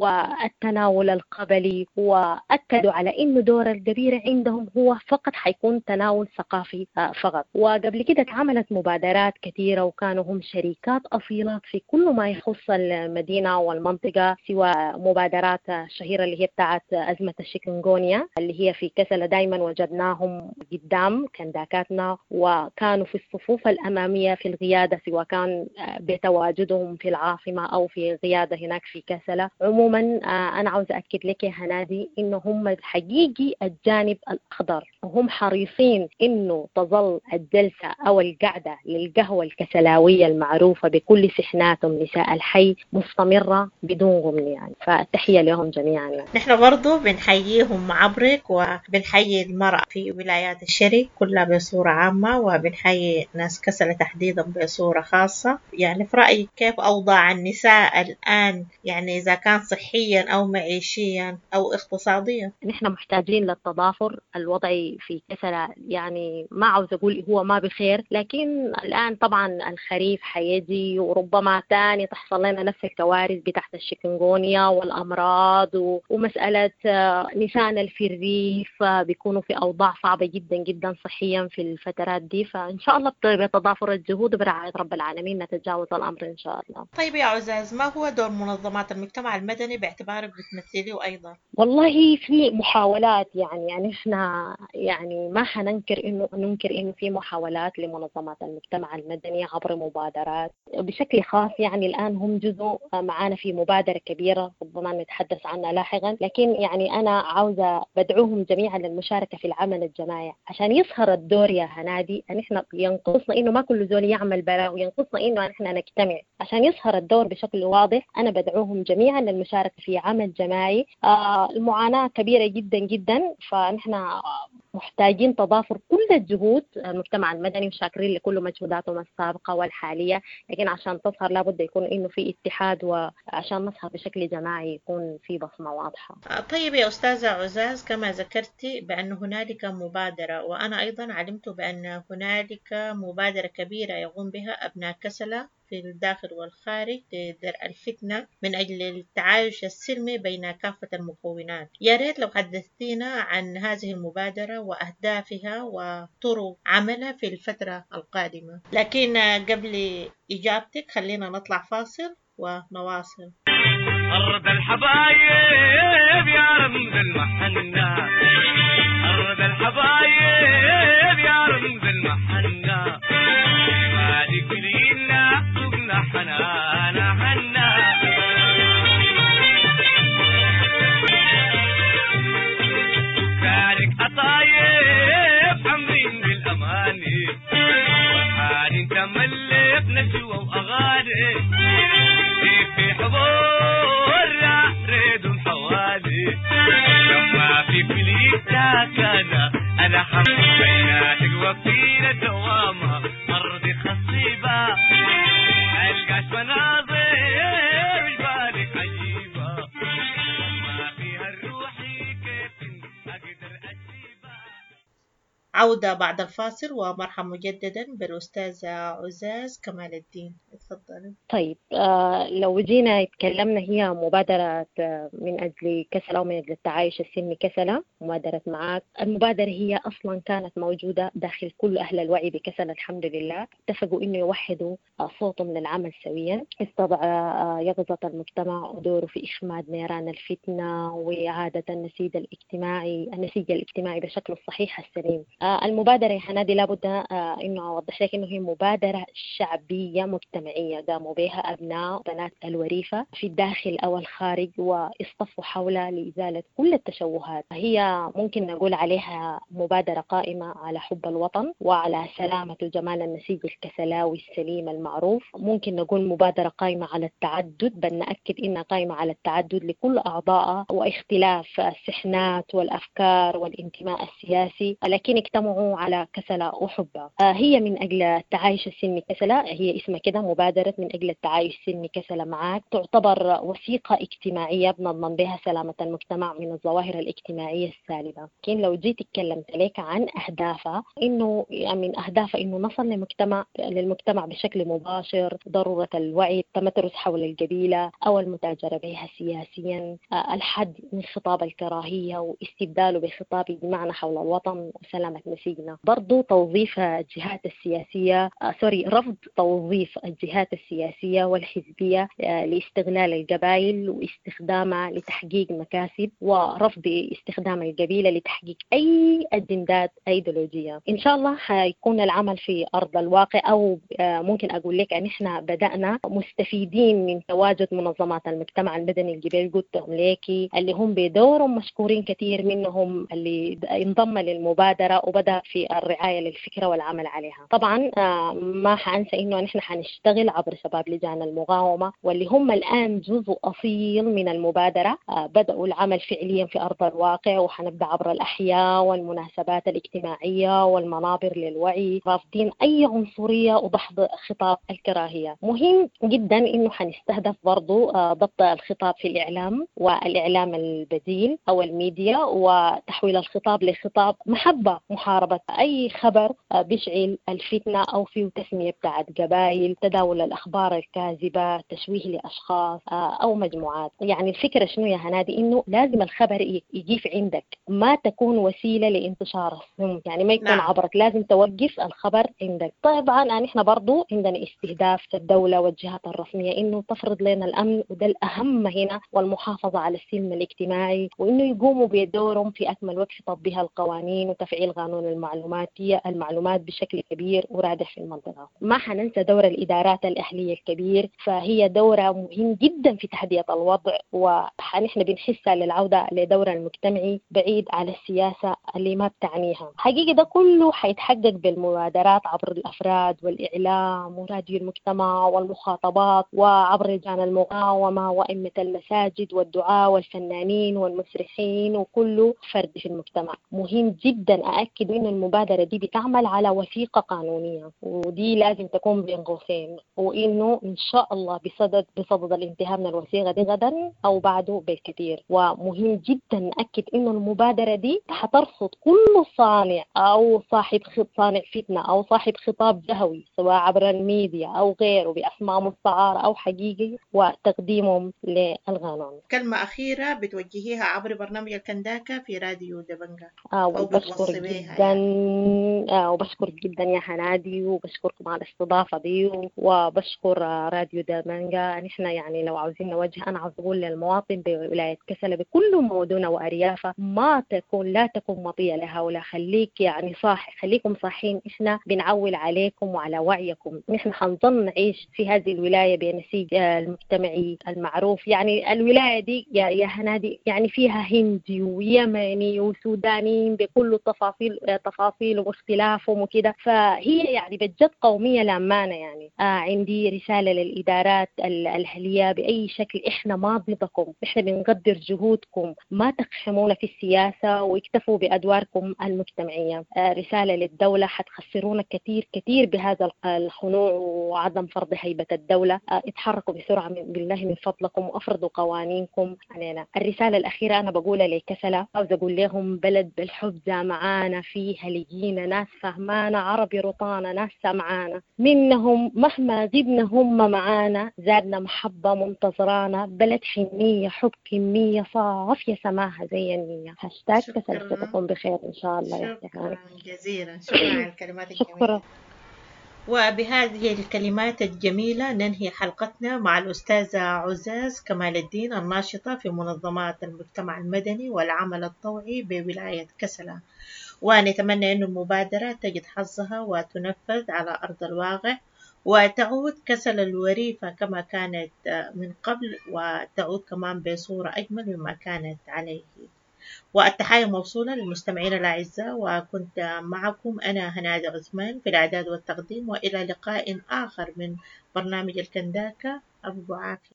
والتناول القبلي، وأكدوا على إنه دور القبيلة عندهم هو فقط حيكون تناول ثقافي فقط. وقبل كده عملت مبادرات كثيرة، وكانوا هم شركات أصيلة في كل ما يخص المدينة والمنطقة، سوى مبادرات شهيرة اللي هي بتاعت أزمة الشيكنغونيا اللي هي في كسلة. دايما وجدناهم قدام كنداكاتنا، وكانوا في الصفوف الأمامية في القيادة، سواء كان بتواجدهم في العاصمة أو في قيادة هناك في كسلة. عموما أنا عاوزة أكد لك يا هنادي إنه هم الحقيقي الجانب الأخضر، وهم حريصين إنه تظل الجلسة أو القعدة للقهوة الكسلاوية المعروفة بكل سحناتهم نساء الحي مستمرة بدون غمن يعني. فالتحية لهم جميعا يعني. نحن برضو بنحييهم عبرك، وبنحيي المرأة في ولايات الشرق كلها بصورة عامة، وبنحيي ناس كسلة تحديدا بصورة خاصة. يعني في رأيك كيف أوضاع النساء الآن، يعني إذا كان صحيا أو معيشيا أو اقتصاديا؟ نحن محتاجين للتضافر. الوضع في كسلة يعني ما عاوز أقول هو ما بخير، لكن الآن طبعا الخريف حيجي، وربما تاني تحصل لنا نفس الكوارث بتاعت الشيكنغونيا والأمراض ومسألة نساءنا في الريف بيكونوا في أوضاع صعبة جدا جدا صحيا في الفترات دي. فإن شاء الله بتضافر الجهود وبرعاية رب العالمين نتجاوز الأمر إن شاء الله. طيب يا عزاز، ما هو دور منظمات المجتمع المدني باعتبارك بتمثليه أيضا؟ والله في محاولات، يعني إحنا يعني ما حننكر إنه في محاولات لمنظمات المجتمع المدني عبر مبادرات بشكل خاص. يعني الآن هم جزء معانا في مبادرة كبيرة ربما نتحدث عنها لاحقا، لكن يعني أنا عاوزة بدعوهم جميعا للمشاركة في العمل الجماعي عشان يظهر الدور يا هنادي. أن إحنا ينقصنا إنه ما كل زول يعمل برا، وينقصنا إنه إحنا نجتمع عشان يظهر الدور بشكل واضح. أنا بدعوهم جميعا للمشاركة في عمل جماعي. المعاناة كبيرة جدا جدا، فنحن محتاجين تضافر كل الجهود المجتمع المدني، وشاكرين لكل مجهوداتهم السابقة والحالية، لكن عشان تظهر لابد يكون إنه في اتحاد، وعشان نظهر بشكل جماعي يكون في بصمة واضحة. طيب يا أستاذة عزاز، كما ذكرتي بأن هنالك مبادرة، وأنا أيضا علمت بأن هنالك مبادرة كبيرة يقوم بها أبناء كسلة في الداخل والخارج لدرء الفتنة من أجل التعايش السلمي بين كافة المكونات. يا ريت لو حدثتينا عن هذه المبادرة وأهدافها وطرق عملها في الفترة القادمة. لكن قبل إجابتك خلينا نطلع فاصل ونواصل. أرض الحبايب يا رمز المحنة، أرض الحبايب يا رمز المحنة، مالك لينا سقنا حنانا حنا، كارك أطايب حمرين بالأماني، وحالي تملك نشوة وأغاني، في حضور ريدهم حوالي، لما في كليك ساكنة أنا حمد بيناتك وفينا دوامة، أرضي خصيبة ألقاش مناظر بالك عجيبة، ما فيها الروحي كيف أقدر أجيبها. عودة بعد الفاصل، ومرحبا مجددا بالأستاذة عزاز كمال الدين. تفضلي. طيب لو جينا تكلمنا هي مبادرة من أجل كسلة ومن أجل التعايش السلمي كسلة، مبادرة معاك. المبادرة هي أصلا كانت موجودة داخل كل أهل الوعي بكسلة الحمد لله، اتفقوا إنه يوحدوا صوتهم للعمل سويا، استطاع يقظة المجتمع ودوره في إخماد نيران الفتنة وإعادة النسيج الاجتماعي بشكل الصحيح السليم. المبادرة يا حنادي لابد إنه أوضح لك إنه هي مبادرة شعبية مجتمعية قاموا بها أبناء وبنات الوريفة في الداخل أو الخارج، واصطفوا حولها لإزالة كل التشوهات. هي ممكن نقول عليها مبادرة قائمة على حب الوطن وعلى سلامة وجمال النسيج الكسلاوي السليم المعروف. ممكن نقول مبادرة قائمة على التعدد، بل نأكد إنها قائمة على التعدد لكل أعضائها واختلاف السحنات والأفكار والانتماء السياسي، لكن اجتمعوا على كسلة وحبها. هي من أجل التعايش السلمي كسلة، هي اسمها كده مبادرة من أجل التعايش السلمي كسلة معاك. تعتبر وثيقة اجتماعية بنضمن بها سلامة المجتمع من الظواهر الاجتماعية السالبة. لكن لو جيت اتكلمت لك عن أهدافها، إنه من أهدافها إنه نصل للمجتمع بشكل مباشر ضرورة الوعي، التمترس حول القبيلة أو المتاجرة بها سياسيا، الحد من خطاب الكراهية واستبداله بخطاب يجمعنا حول الوطن وسلامة نسيجنا. برضو توظيف الجهات السياسية رفض توظيف الجهات السياسية والحزبية لاستغلال القبائل واستخدامها لتحقيق مكاسب، ورفض استخدام القبيلة لتحقيق أي أجندات أيديولوجية. إن شاء الله حيكون العمل في أرض الواقع، أو ممكن أقول لك أن إحنا بدأنا مستفيدين من تواجد منظمات المجتمع المدني الجبال قلتهم ليكي، اللي هم بدورهم مشكورين كثير منهم اللي انضم للمبادرة وبدأ في الرعاية للفكرة والعمل عليها. طبعا ما حأنسى إنه نحن حنشتغل عبر شباب لجان المقاومة، واللي هم الآن جزء أصيل من المبادرة. بدأوا العمل فعليا في أرض الواقع، وحنبدأ عبر الأحياء والمناسبات الاجتماعية والمنابر للوعي، رافضين أي عنصرية وضحض خطاب الكراهية. مهم جدا إنه حنستهدف برضو ضبط الخطاب في الإعلام والإعلام البديل أو الميديا، وتحويل الخطاب لخطاب محبة، محاربة أي خبر بيشعل الفتنة أو فيه تسمية بتاعت قبائل، تداول الأخبار الكاذبة، تشويه لأشخاص أو مجموعات. يعني الفكرة شنو يا هنادي؟ إنه لازم الخبر يجيف عندك، ما تكون وسيلة لانتشار السم، يعني ما يكون عبرك، لازم توقف الخبر عندك. طبعا نحن برضو عندنا استهداف الدولة والجهات الرسمية إنه تفرض لنا الأمن، وده الأهم هنا، والمحافظة على السلم الاجتماعي، وإنه يقوموا بدورهم في أكمل وقت في تطبيق القوانين وتفعيل قانون المعلومات بشكل كبير ورادع في المنطقة. ما حننسى دور الإدارات الأهلية الكبير، فهي دورة مهم جدا في تحدية الوضع، ونحن بنحسها للعودة لدور المجتمعي بعيد على السياسة اللي ما بتعنيها. حقيقة ده كله حيتحقق بالمبادرات عبر الأفراد والإعلام وراديو المجتمع والمخاطبات، وعبر لجان المقاومة وأئمة المساجد والدعاة والفنانين والمسرحين وكل فرد في المجتمع. مهم جدا أأكد إن المبادرة دي بتعمل على وثيقة قانونية، ودي لازم تكون بين قوسين، وإنه إن شاء الله بصدد الانتهاء من الوثيقة دي غدا أو بعده بالكثير. ومهم جدا نأكد إنه المبادرة دي حترصد كل صانع أو صانع فتنة أو صاحب خطاب جهوي، سواء عبر الميديا أو غيره، بأسماء مستعارة أو حقيقي، وتقديمهم للقانون. كلمة أخيرة بتوجهيها عبر برنامج الكنداكا في راديو دبنجا. وبشكر جدا وبشكر جدا يا هنادي، وبشكركم على الاستضافة دي، وبشكر راديو دبنجا. نحن يعني لو عاوزين نوجه، أنا عاوز أقول للمواطن بولاية كسلة بكل مدنها وأريافها، لا تكون مطية لهؤلاء، خليكم صاحين، إحنا بنعول عليكم وعلى وعيكم. نحن حنظل نعيش في هذه الولاية بنسيج المجتمعي المعروف. يعني الولاية دي يا هنادي يعني فيها هندي ويمني وسودانيين بكل تفاصيل واختلافهم وكده، فهي يعني بجد قومية لأمانة. يعني عندي رسالة للإدارات الأهلية بأي شكل، إحنا ما ضدكم، إحنا بنقدر جهودكم، ما تقحمونا في السياسة واكتفوا بأدواركم المجتمعية. رسالة للدولة، حتخسرونا كثير كثير بهذا الخنوع وعدم فرض هيبة الدولة. اتحركوا بسرعة بالله من فضلكم وأفرضوا قوانينكم علينا. الرسالة الأخيرة أنا بقولها لكسلة، عاوز أقول لهم بلد بالحب جامعانا، فيها لقينا ناس فهمانا، عربي رطانا، ناس سمعانا منهم، مهما غبنا هم معانا، زادنا محبة منتظرانا، بلد حنية حب كمية صافية سماها زي النية. هاشتاج كسل ستكون بخير إن شاء الله. شكرا جزيلا، شكرا على الكلمات الجميلة. وبهذه الكلمات الجميلة ننهي حلقتنا مع الأستاذة عزاز كمال الدين، الناشطة في منظمات المجتمع المدني والعمل الطوعي بولاية كسلة، ونتمنى أن المبادرة تجد حظها وتنفذ على أرض الواقع، وتعود كسلة الوريفة كما كانت من قبل، وتعود كمان بصورة أجمل مما كانت عليه. والتحية موصولة للمستمعين الأعزاء، وكنت معكم أنا هنادي عثمان في الإعداد والتقديم، وإلى لقاء آخر من برنامج الكنداكة. أبو عافية.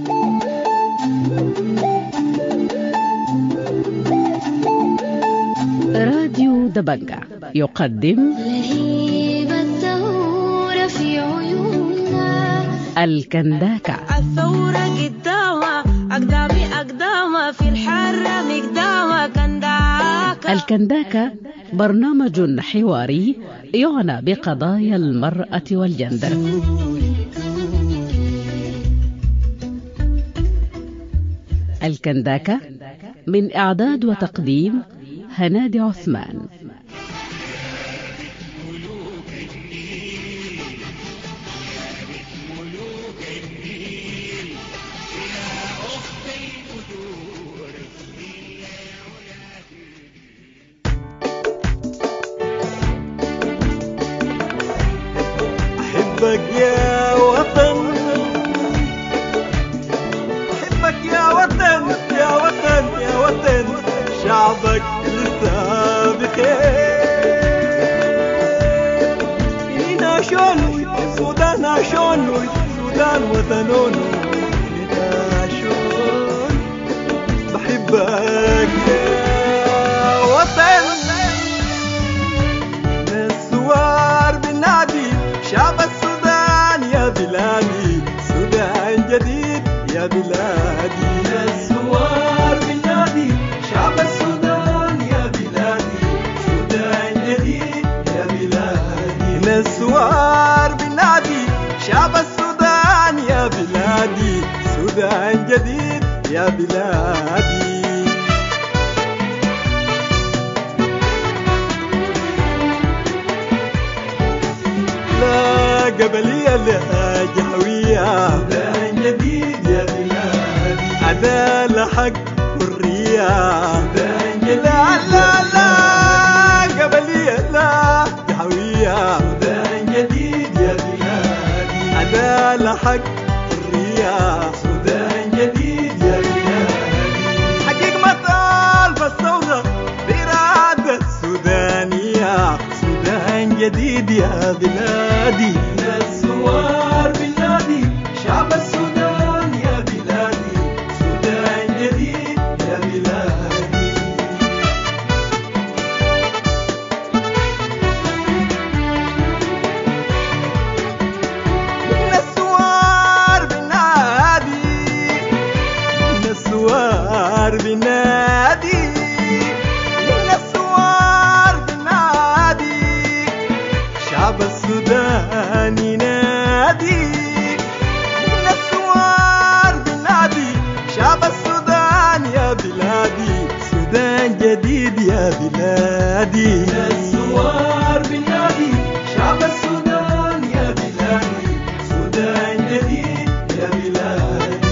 راديو دبنجة يقدم لهيب الثورة في عيوننا، الكنداكة. الثورة قدامها أقدامها في الحرة مقدامها كنداكة. الكنداكة برنامج حواري يعنى بقضايا المرأة والجندر. الكنداكة من إعداد وتقديم هنادي عثمان. أحبك يا وطن، أحبك يا وطن، يا وطن يا وطن، شعبك لسه بخير. هنا شون السودان عشون، السودان وطنون. هنا شون بحبك يا وطن. السوار بالنادي شعب السودان يا بلادي، سودان جديد يا بلادي. السوار بالنادي شعب السودان يا بلادي، سودان جديد يا بلادي. السوار بالنادي شعب السودان يا بلادي، سودان جديد يا بلادي. لا قبلية لا جهوية، سودان جديد يا بلادي. عدالة حق حرية، سودان جديد. لا لا لا قبلية لا جهوية، سودان جديد يا بلادي. عدالة حق حرية، سودان جديد يا بلادي. حقيق مطالب الثورة بإرادة السودانية، سودان جديد يا بلادي. الثوار بالنادي شعب السودان يا بلادي، سودان جديد يا بلادي. الثوار بالنادي، الثوار بالنادي، الثوار بالنادي، شعب السودان ينادي. الثوار بالنادي شعب السودان يا بلادي، سودان جديد يا بلادي. الثوار بالنادي شعب السودان يا بلادي، سودان جديد يا بلادي.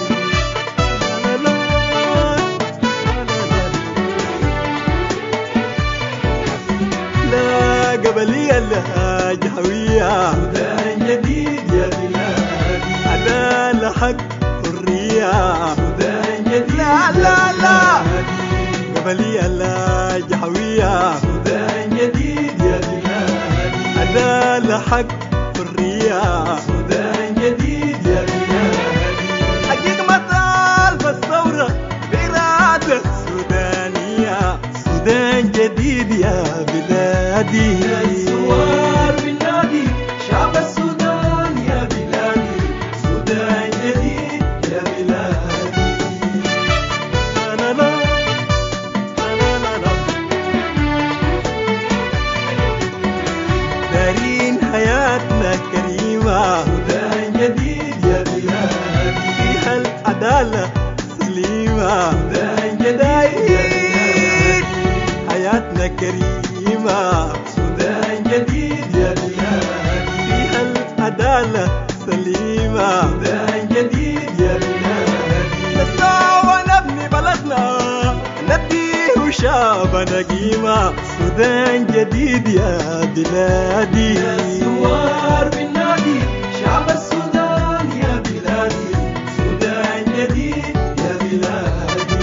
لا قبلية لا جهوية، سودان جديد يا بلادي. عدالة حق حرية، سودان جديد. لا لا لا قبلية لا جهوية، سودان جديد يا بلادي. عدالة حق حرية، سودان جديد يا بلادي. حقيق مطالب الثورة بإرادة السودانية، سودان جديد يا بلادي. الثوار بالنادي شعب السودان يا بلادي، سودان جديد يا بلادي. لا لا لا لا لا دارين حياتنا كريمة، العدالة سليمة سودان جديد حياتنا كريمة سودان جديد يا بلادي فيها العدالة سليمة سودان جديد يا بلادي نسعى ونبني بلدنا نديه شعبنا قيمة سودان جديد يا بلادي يا ثوار بالنادي شعب السودان يا بلادي سودان جديد يا بلادي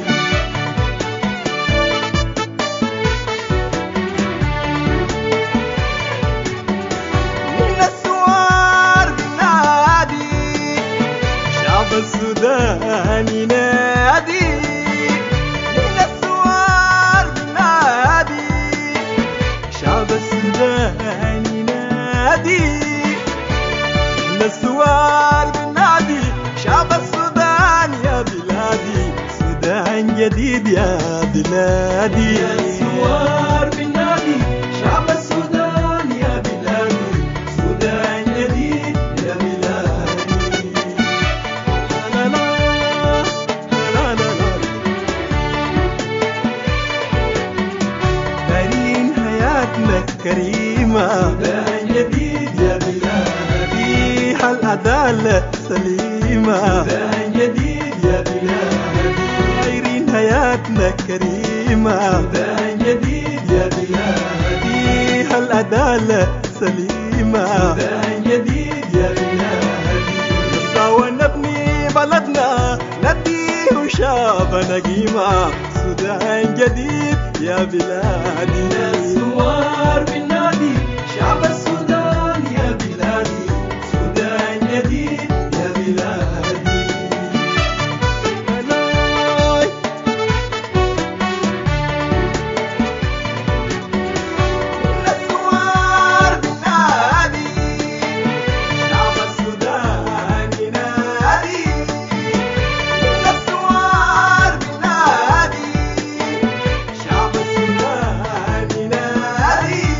من الثوار بالنادي شعب السودان ينادي من الثوار بالنادي شعب السودان ينادي من الثوار بالنادي شعب السودان يا بلادي سودان جديد يا بلادي يا ثوار بالنادي شعب السودان يا بلادي سودان جديد يا بلادي لا لا لا لا لا دارين حياتنا كريمة سودان جديد يا بلادي فيها العدالة سليمة سودان جديد يا بلادي دايرين حياتنا كريمة سودان جديد يا بلادي فيها العدالة سليمة سودان جديد يا بلادي نسعى نبني بلدنا نديه شعبنا قيمة سودان جديد يا بلادي يا ثوار بالنادي شعب السودان يا بلادي سودان جديد يا بلادي هلاي الثوار بالنادي شعب السودان ينادي الثوار بالنادي شعب السودان ينادي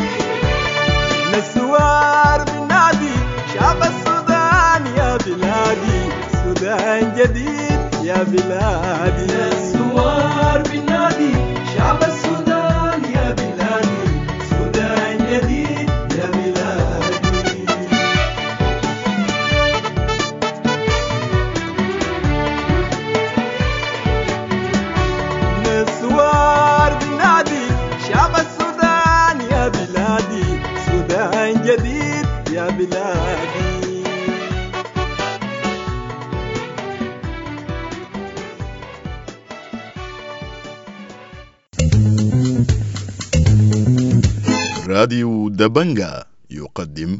الثوار بالنادي شعب السودان يا بلادي سودان جديد يا بلادي الثوار بالنادي شعب السودان يا بلادي سودان جديد يا بلادي الثوار بالنادي شعب السودان يا بلادي سودان جديد يا بلادي راديو دبنجا يقدم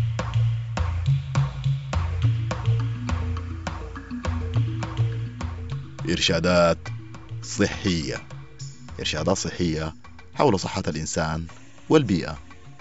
إرشادات صحية حول صحة الإنسان والبيئة.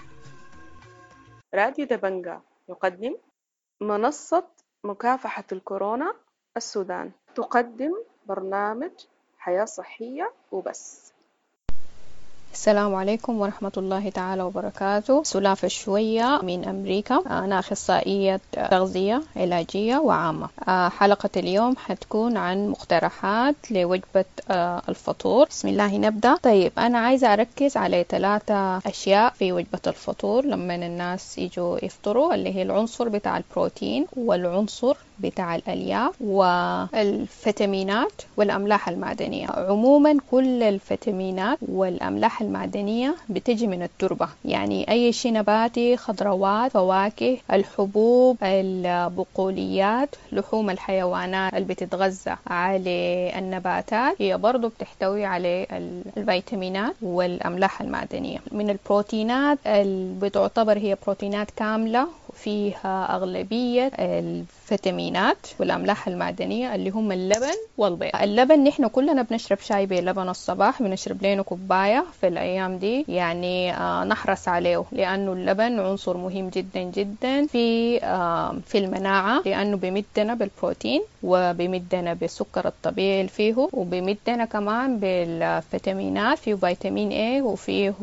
راديو دبنجا يقدم منصة مكافحة الكورونا السودان، تقدم برنامج حياة صحية وبس. السلام عليكم ورحمة الله تعالى وبركاته. سلافة الشوية من أمريكا، أنا أخصائية تغذية علاجية وعامة. حلقة اليوم حتكون عن مقترحات لوجبة الفطور. بسم الله نبدأ. طيب أنا عايزة أركز على 3 أشياء في وجبة الفطور لما الناس يجوا يفطروا، اللي هي العنصر بتاع البروتين والعنصر بتاع الألياف والفيتامينات والأملاح المعدنية. عموما كل الفيتامينات والأملاح المعدنية بتجي من التربة، يعني أي شيء نباتي، خضروات، فواكه، الحبوب، البقوليات، لحوم الحيوانات اللي بتتغذى على النباتات هي برضو بتحتوي على الفيتامينات والأملاح المعدنية. من البروتينات اللي بتعتبر هي بروتينات كاملة فيها أغلبية الفيتامينات والأملاح المعدنية اللي هم اللبن والبيض. اللبن نحن كلنا بنشرب شاي بلبن الصباح، بنشرب لنا كوباية في الأيام دي، يعني نحرص عليه لأنه اللبن عنصر مهم جدا جدا في المناعة، لأنه بيمدنا بالبروتين وبيمدنا بالسكر الطبيعي فيه، وبيمدنا كمان بالفيتامينات، فيه فيتامين A وفيه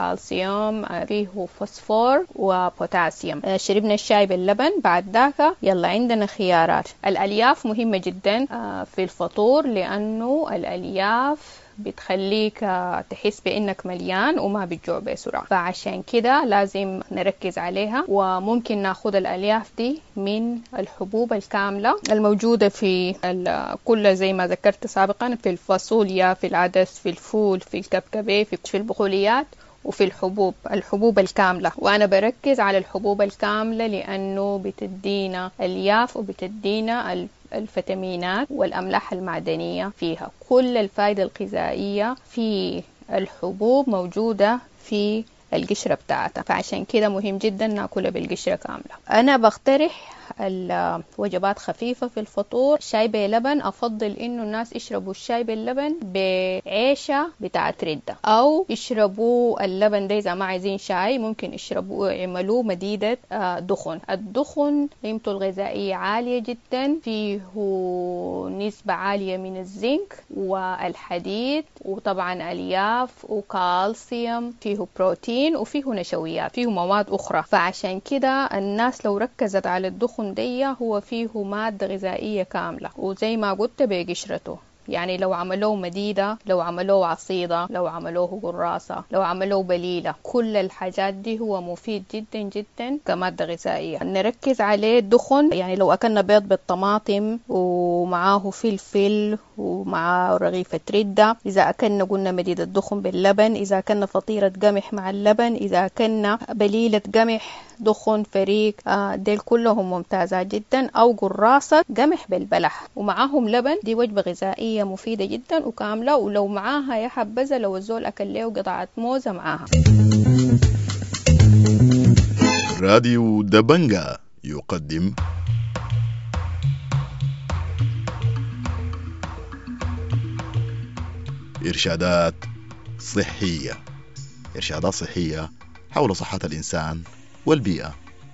كالسيوم، فيه فوسفور وبوتاسيوم. شربنا الشاي باللبن، بعد ذاك يلا يلا عندنا خيارات. الألياف مهمة جدا في الفطور، لأنه الألياف بتخليك تحس بأنك مليان وما بتجوع بسرعة، فعشان كده لازم نركز عليها. وممكن ناخد الألياف دي من الحبوب الكاملة الموجودة في كل زي ما ذكرت سابقا، في الفاصوليا، في العدس، في الفول، في الكبكبة، في البقوليات، وفي الحبوب الكاملة. وأنا بركز على الحبوب الكاملة لأنه بتدينا ألياف وبتدينا الفيتامينات والأملاح المعدنية فيها. كل الفائدة الغذائية في الحبوب موجودة في القشرة بتاعتها، فعشان كده مهم جدا ناكلها بالقشرة كاملة. أنا بقترح الوجبات خفيفة في الفطور. شاي بلبن، أفضل إنه الناس يشربوا الشاي باللبن بعيشة بتاعت ردة، أو يشربوا اللبن ده إذا ما عايزين شاي ممكن يشربوا يعملوه مديدة دخن. الدخن قيمته الغذائية عالية جدا، فيه نسبة عالية من الزنك والحديد وطبعا ألياف وكالسيوم، فيه بروتين وفيه نشويات، فيه مواد أخرى. فعشان كده الناس لو ركزت على الدخن دي هو فيه مادة غذائية كاملة، وزي ما قلت بقشرته. يعني لو عملوه مديدة، لو عملوه عصيدة، لو عملوه قراصة، لو عملوه بليلة، كل الحاجات دي هو مفيد جدا جدا كمادة غذائية. نركز عليه الدخن، يعني لو أكلنا بيض بالطماطم ومعاه فلفل ومعاه رغيفة ردة، إذا أكلنا قلنا مديدة دخن باللبن، إذا أكلنا فطيرة قمح مع اللبن، إذا أكلنا بليلة قمح دخن فريق، ديل كلهم ممتازة جدا، أو قراصة قمح بالبلح ومعاهم لبن. دي وجبة غذائية مفيدة جدا وكاملة. ولو معاها يا حبذا لو الزول أكل له قطعة موزة معاها. راديو دبنجا يقدم إرشادات صحية، إرشادات صحية حول صحة الإنسان والبيئة.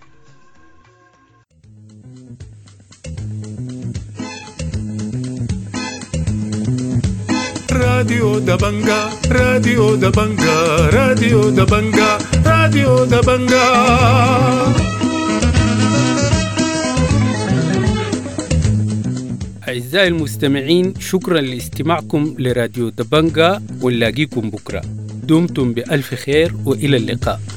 راديو دبنجا، راديو دبنجا، راديو دبنجا، راديو دبنجا. أعزائي المستمعين، شكرا لاستماعكم لراديو دبنجا، ونلاقيكم بكرة. دمتم بألف خير وإلى اللقاء.